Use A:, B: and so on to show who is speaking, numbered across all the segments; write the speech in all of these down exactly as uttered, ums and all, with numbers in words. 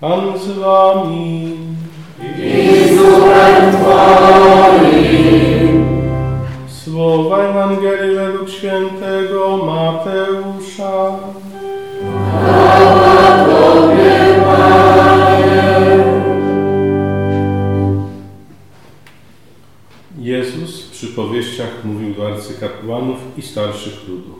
A: Pan z wami.
B: I z duchem Twoim.
A: Słowa Ewangelii według świętego Mateusza.
B: Chwała Tobie, Panie.
A: Jezus w przypowieściach mówił do arcykapłanów i starszych ludu.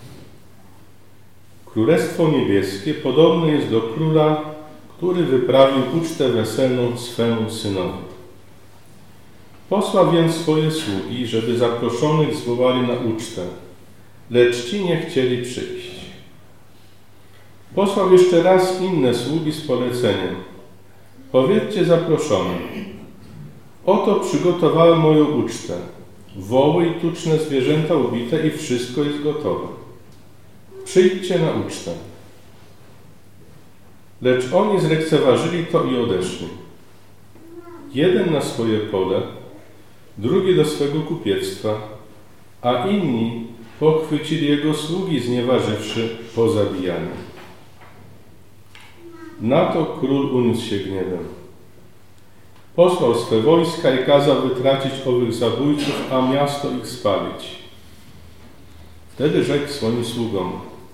A: Królestwo niebieskie podobne jest do króla, który wyprawił ucztę weselną swemu synowi. Posłał więc swoje sługi, żeby zaproszonych zwołali na ucztę, lecz ci nie chcieli przyjść. Posłał jeszcze raz inne sługi z poleceniem. Powiedzcie zaproszonym, oto przygotowałem moją ucztę, woły i tuczne zwierzęta ubite i wszystko jest gotowe. Przyjdźcie na ucztę. Lecz oni zlekceważyli to i odeszli. Jeden na swoje pole, drugi do swego kupiectwa, a inni pochwycili jego sługi, znieważywszy pozabijanie. Na to król uniósł się gniewem. Posłał swe wojska i kazał wytracić owych zabójców, a miasto ich spalić. Wtedy rzekł swoim sługom: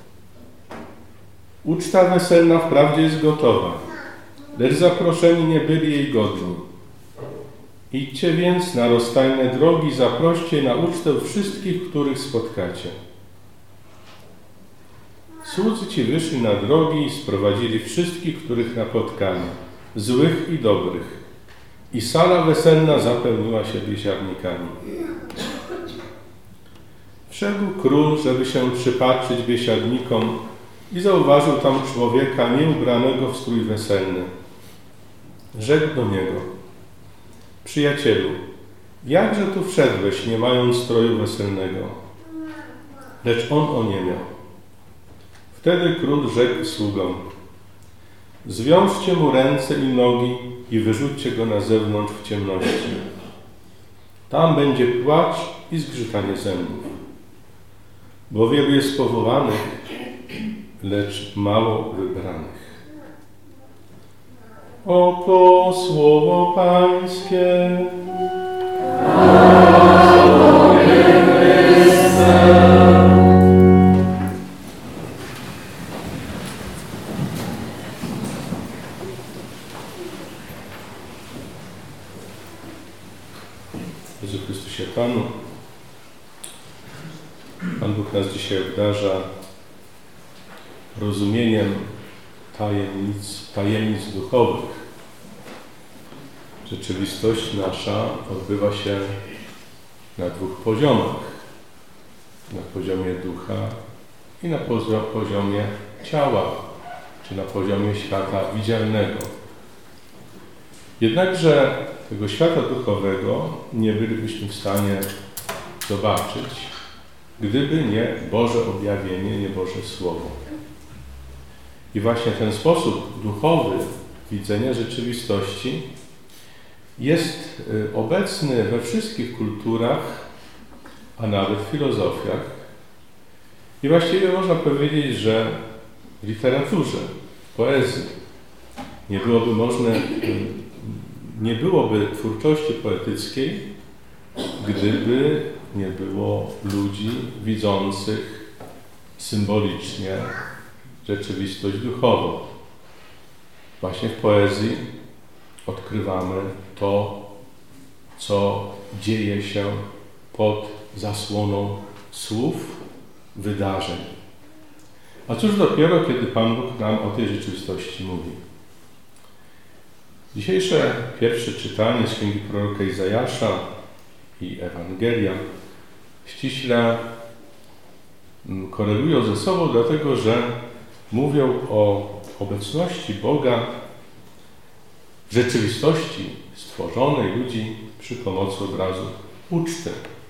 A: uczta weselna wprawdzie jest gotowa, lecz zaproszeni nie byli jej godni. Idźcie więc na rozstajne drogi, zaproście na ucztę wszystkich, których spotkacie. Słudzy ci wyszli na drogi i sprowadzili wszystkich, których napotkali, złych i dobrych. I sala weselna zapełniła się biesiadnikami. Wszedł król, żeby się przypatrzyć biesiadnikom i zauważył tam człowieka nieubranego w strój weselny. Rzekł do niego: przyjacielu, jakże tu wszedłeś, nie mając stroju weselnego? Lecz on oniemiał. Wtedy król rzekł sługom: zwiążcie mu ręce i nogi i wyrzućcie go na zewnątrz w ciemności. Tam będzie płacz i zgrzytanie zębów. Bo wielu jest powołanych, lecz mało wybranych. Oto słowo Pańskie. Jezu Chrystusie Panu, Pan Bóg nas dzisiaj obdarza rozumieniem tajemnic, tajemnic duchowych. Rzeczywistość nasza odbywa się na dwóch poziomach. Na poziomie ducha i na poziomie ciała, czy na poziomie świata widzialnego. Jednakże tego świata duchowego nie bylibyśmy w stanie zobaczyć, gdyby nie Boże objawienie, nie Boże Słowo. I właśnie ten sposób duchowy widzenia rzeczywistości jest obecny we wszystkich kulturach, a nawet w filozofiach. I właściwie można powiedzieć, że w literaturze, w poezji nie byłoby możne, nie byłoby twórczości poetyckiej, gdyby nie było ludzi widzących symbolicznie rzeczywistość duchową. Właśnie w poezji odkrywamy to, co dzieje się pod zasłoną słów, wydarzeń. A cóż dopiero, kiedy Pan Bóg nam o tej rzeczywistości mówi. Dzisiejsze pierwsze czytanie z księgi proroka Izajasza i Ewangelia ściśle korelują ze sobą, dlatego że mówią o obecności Boga w rzeczywistości stworzonej ludzi przy pomocy obrazu uczty.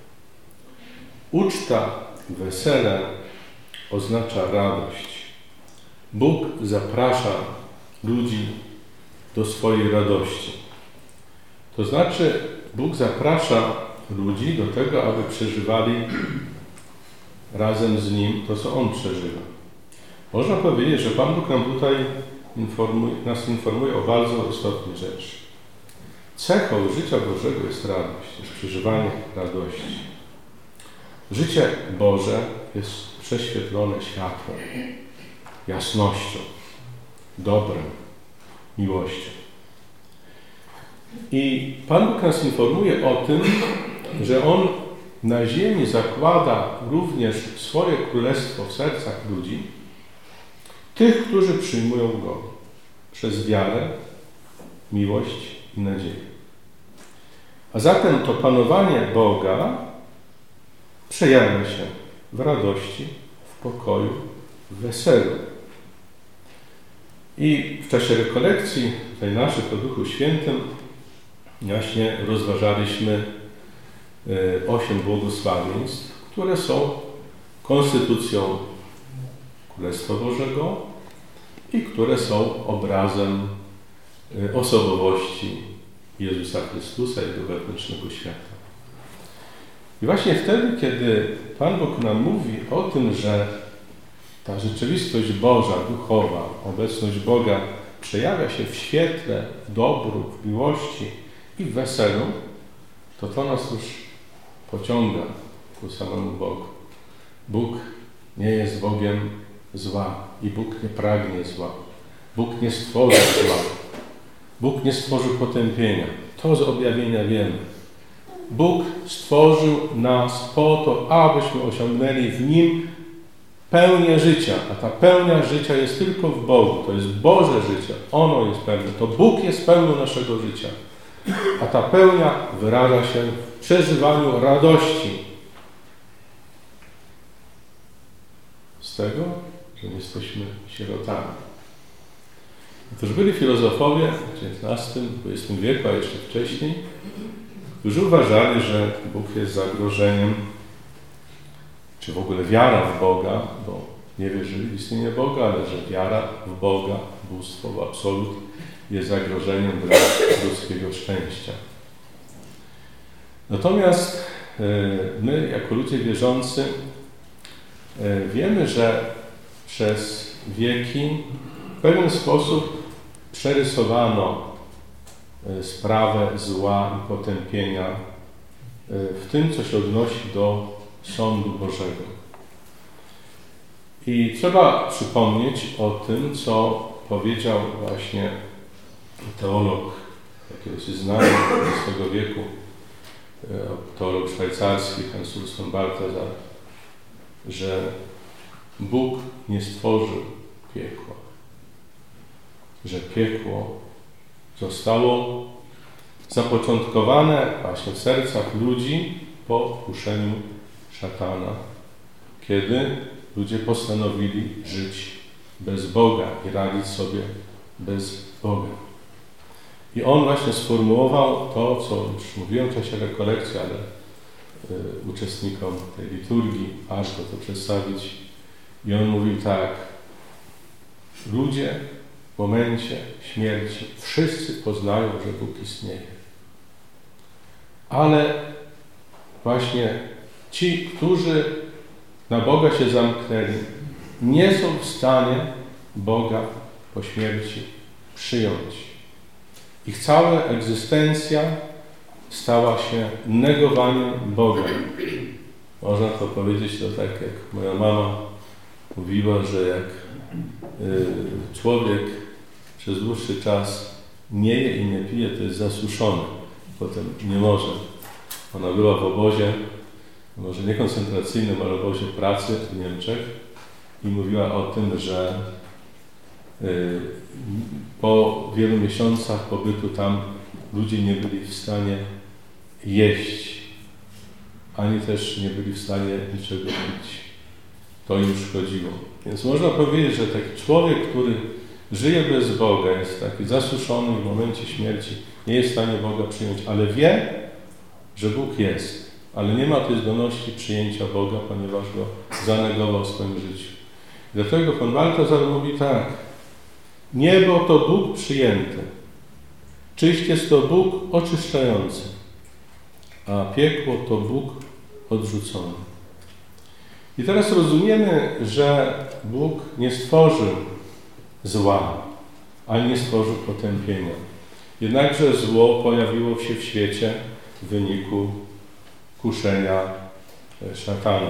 A: Uczta, wesele oznacza radość. Bóg zaprasza ludzi do swojej radości. To znaczy, Bóg zaprasza ludzi do tego, aby przeżywali razem z Nim to, co On przeżywa. Można powiedzieć, że Pan Bóg nam tutaj informuje, nas informuje o bardzo istotnej rzeczy. Cechą życia Bożego jest radość, jest przeżywanie radości. Życie Boże jest prześwietlone światłem, jasnością, dobrem, miłością. I Pan Bóg nas informuje o tym, że On na ziemi zakłada również swoje królestwo w sercach ludzi, tych, którzy przyjmują Go przez wiarę, miłość i nadzieję. A zatem to panowanie Boga przejawia się w radości, w pokoju, w weselu. I w czasie rekolekcji tej naszych o Duchu Świętym właśnie rozważaliśmy osiem błogosławieństw, które są konstytucją Królestwa Bożego i które są obrazem osobowości Jezusa Chrystusa i Jego wewnętrznego świata. I właśnie wtedy, kiedy Pan Bóg nam mówi o tym, że ta rzeczywistość Boża, duchowa, obecność Boga przejawia się w świetle, w dobru, w miłości i w weselu, to to nas już pociąga ku samemu Bogu. Bóg nie jest Bogiem zła i Bóg nie pragnie zła. Bóg nie stworzył zła. Bóg nie stworzył potępienia. To z objawienia wiemy. Bóg stworzył nas po to, abyśmy osiągnęli w Nim pełnię życia, a ta pełnia życia jest tylko w Bogu. To jest Boże życie. Ono jest pełne. To Bóg jest pełnią naszego życia. A ta pełnia wyraża się w przeżywaniu radości z tego, że nie jesteśmy sierotami. Otóż byli filozofowie w dziewiętnastym, dwudziestym wieku, a jeszcze wcześniej, którzy uważali, że Bóg jest zagrożeniem, czy w ogóle wiara w Boga, bo nie wierzyli w istnienie Boga, ale że wiara w Boga, bóstwo, w absolut jest zagrożeniem dla ludzkiego szczęścia. Natomiast my, jako ludzie wierzący, wiemy, że przez wieki w pewien sposób przerysowano sprawę zła i potępienia w tym, co się odnosi do sądu Bożego. I trzeba przypomnieć o tym, co powiedział właśnie teolog, jakiegoś znany z tego wieku, teolog szwajcarski Hans Urs von Balthasar, że Bóg nie stworzył piekła, że piekło zostało zapoczątkowane właśnie w sercach ludzi po kuszeniu szatana, kiedy ludzie postanowili żyć bez Boga i radzić sobie bez Boga. I on właśnie sformułował to, co już mówiłem w czasie rekolekcji, ale y, uczestnikom tej liturgii, aż go to przedstawić. I on mówił tak: ludzie w momencie śmierci wszyscy poznają, że Bóg istnieje. Ale właśnie ci, którzy na Boga się zamknęli, nie są w stanie Boga po śmierci przyjąć. Ich cała egzystencja stała się negowaniem Boga. Można to powiedzieć to tak, jak moja mama mówiła, że jak y, człowiek przez dłuższy czas nie je i nie pije, to jest zasuszony. Potem nie może. Ona była w obozie, może nie koncentracyjnym, ale w obozie pracy w Niemczech i mówiła o tym, że y, po wielu miesiącach pobytu tam ludzie nie byli w stanie jeść, ani też nie byli w stanie niczego pić. To im szkodziło. Więc można powiedzieć, że taki człowiek, który żyje bez Boga, jest taki zasuszony w momencie śmierci, nie jest w stanie Boga przyjąć, ale wie, że Bóg jest, ale nie ma tej zdolności przyjęcia Boga, ponieważ Go zanegował w swoim życiu. Dlatego von Balthasar mówi tak: niebo to Bóg przyjęty, czyść jest to Bóg oczyszczający, a piekło to Bóg odrzucony. I teraz rozumiemy, że Bóg nie stworzył zła, ani nie stworzył potępienia. Jednakże zło pojawiło się w świecie w wyniku kuszenia szatana.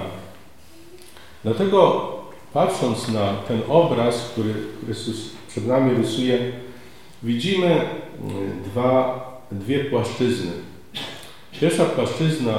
A: Dlatego patrząc na ten obraz, który Chrystus przed nami rysuje, widzimy dwa, dwie płaszczyzny. Pierwsza płaszczyzna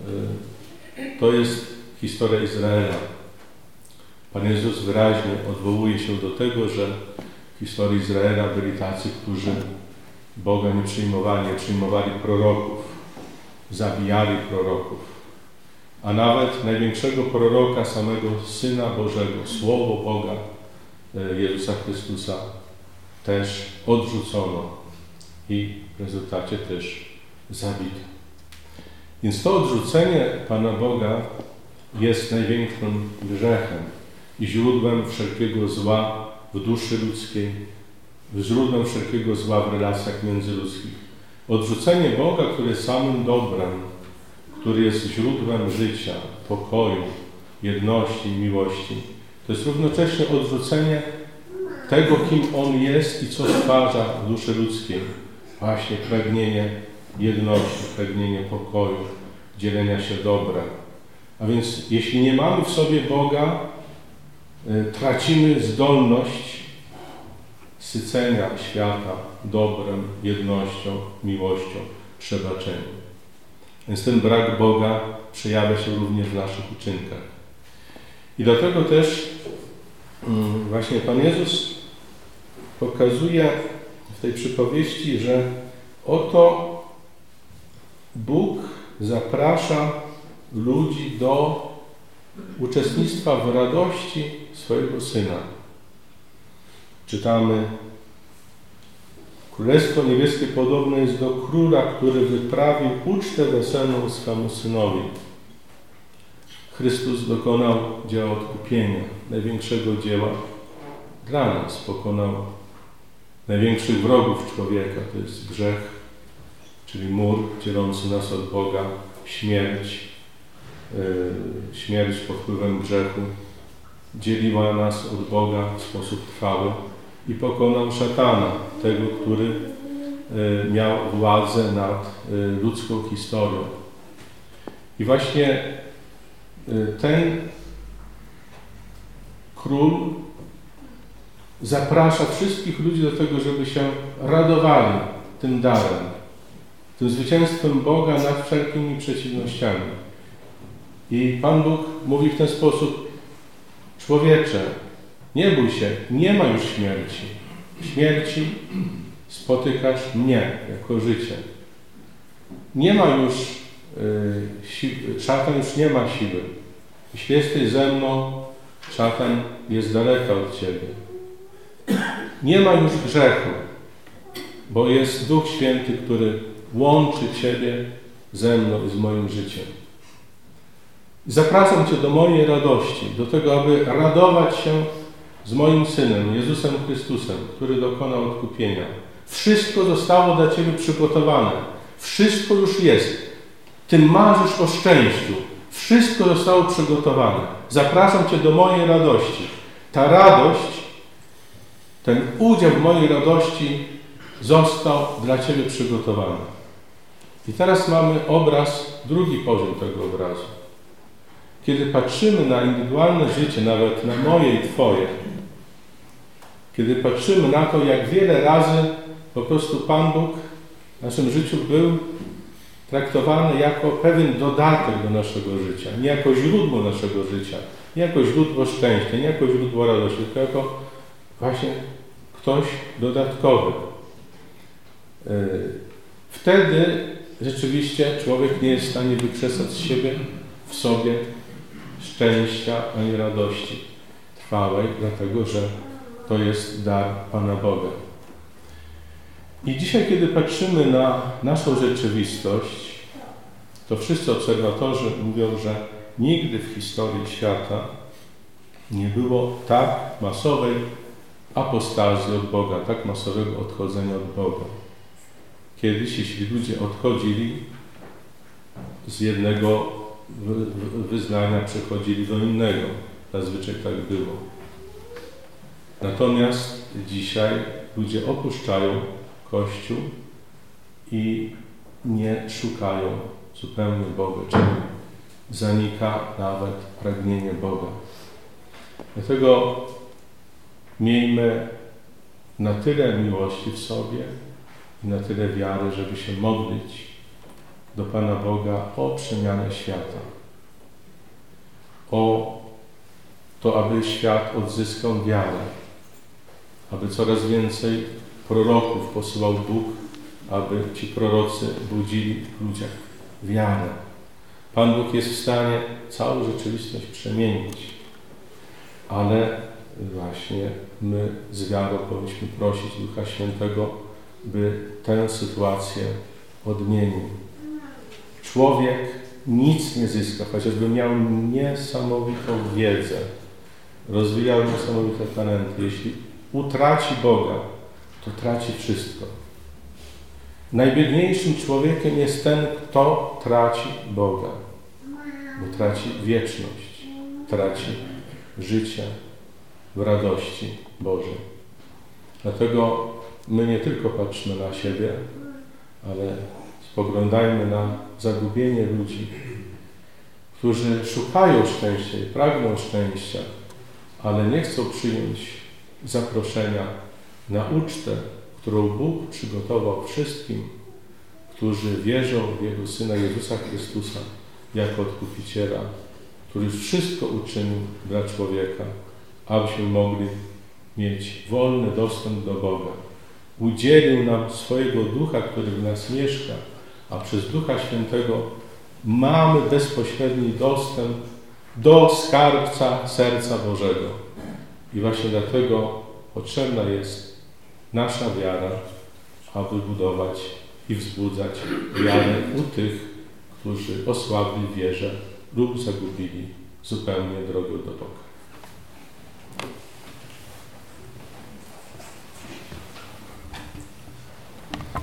A: to jest historia Izraela. Pan Jezus wyraźnie odwołuje się do tego, że w historii Izraela byli tacy, którzy Boga nie przyjmowali, nie przyjmowali proroków, zabijali proroków, a nawet największego proroka, samego Syna Bożego, Słowo Boga, Jezusa Chrystusa, też odrzucono i w rezultacie też zabito. Więc to odrzucenie Pana Boga jest największym grzechem i źródłem wszelkiego zła w duszy ludzkiej, źródłem wszelkiego zła w relacjach międzyludzkich. Odrzucenie Boga, który jest samym dobrem, który jest źródłem życia, pokoju, jedności i miłości, to jest równocześnie odrzucenie tego, kim On jest i co stwarza w duszy ludzkiej. Właśnie pragnienie jedności, pragnienie pokoju, dzielenia się dobrem. A więc jeśli nie mamy w sobie Boga, tracimy zdolność sycenia świata dobrem, jednością, miłością, przebaczeniem. Więc ten brak Boga przejawia się również w naszych uczynkach. I dlatego też właśnie Pan Jezus pokazuje w tej przypowieści, że oto Bóg zaprasza ludzi do uczestnictwa w radości swojego Syna. Czytamy: Królestwo Niebieskie podobne jest do króla, który wyprawił ucztę weselną swemu Synowi. Chrystus dokonał dzieła odkupienia, największego dzieła dla nas. Pokonał największych wrogów człowieka, to jest grzech, czyli mur dzielący nas od Boga, śmierć, yy, śmierć pod wpływem grzechu dzieliła nas od Boga w sposób trwały i pokonał szatana, tego, który yy, miał władzę nad yy, ludzką historią. I właśnie yy, ten król zaprasza wszystkich ludzi do tego, żeby się radowali tym darem, tym zwycięstwem Boga nad wszelkimi przeciwnościami. I Pan Bóg mówi w ten sposób: człowiecze, nie bój się, nie ma już śmierci. Śmierci spotykasz mnie jako życie. Nie ma już y, siły, szatan już nie ma siły. Jeśli jesteś ze mną, szatan jest daleka od ciebie. Nie ma już grzechu, bo jest Duch Święty, który łączy ciebie ze mną i z moim życiem. Zapraszam cię do mojej radości, do tego, aby radować się z moim Synem, Jezusem Chrystusem, który dokonał odkupienia. Wszystko zostało dla ciebie przygotowane. Wszystko już jest. Ty marzysz o szczęściu. Wszystko zostało przygotowane. Zapraszam cię do mojej radości. Ta radość, ten udział w mojej radości został dla ciebie przygotowany. I teraz mamy obraz, drugi poziom tego obrazu. Kiedy patrzymy na indywidualne życie, nawet na moje i twoje, kiedy patrzymy na to, jak wiele razy po prostu Pan Bóg w naszym życiu był traktowany jako pewien dodatek do naszego życia, nie jako źródło naszego życia, nie jako źródło szczęścia, nie jako źródło radości, tylko jako właśnie ktoś dodatkowy. Wtedy rzeczywiście człowiek nie jest w stanie wykrzesać z siebie, w sobie szczęścia ani radości trwałej, dlatego że to jest dar Pana Boga. I dzisiaj, kiedy patrzymy na naszą rzeczywistość, to wszyscy obserwatorzy mówią, że nigdy w historii świata nie było tak masowej apostazji od Boga, tak masowego odchodzenia od Boga. Kiedyś, jeśli ludzie odchodzili z jednego wyznania, przechodzili do innego. Zazwyczaj tak było. Natomiast dzisiaj ludzie opuszczają Kościół i nie szukają zupełnie Boga, czyli zanika nawet pragnienie Boga. Dlatego miejmy na tyle miłości w sobie i na tyle wiary, żeby się modlić do Pana Boga o przemianę świata, o to, aby świat odzyskał wiarę, aby coraz więcej proroków posyłał Bóg, aby ci prorocy budzili w ludziach wiarę. Pan Bóg jest w stanie całą rzeczywistość przemienić, ale właśnie my z wiarą powinniśmy prosić Ducha Świętego, by tę sytuację odmienił. Człowiek nic nie zyska, chociażby miał niesamowitą wiedzę, rozwijał niesamowite talenty. Jeśli utraci Boga, to traci wszystko. Najbiedniejszym człowiekiem jest ten, kto traci Boga, bo traci wieczność, traci życie w radości Bożej. Dlatego my nie tylko patrzymy na siebie, ale spoglądajmy na zagubienie ludzi, którzy szukają szczęścia i pragną szczęścia, ale nie chcą przyjąć zaproszenia na ucztę, którą Bóg przygotował wszystkim, którzy wierzą w Jego Syna Jezusa Chrystusa jako Odkupiciela, który wszystko uczynił dla człowieka, abyśmy mogli mieć wolny dostęp do Boga. Udzielił nam swojego Ducha, który w nas mieszka, a przez Ducha Świętego mamy bezpośredni dostęp do skarbca serca Bożego. I właśnie dlatego potrzebna jest nasza wiara, aby budować i wzbudzać wiarę u tych, którzy osłabli w wierze lub zagubili zupełnie drogę do Boga.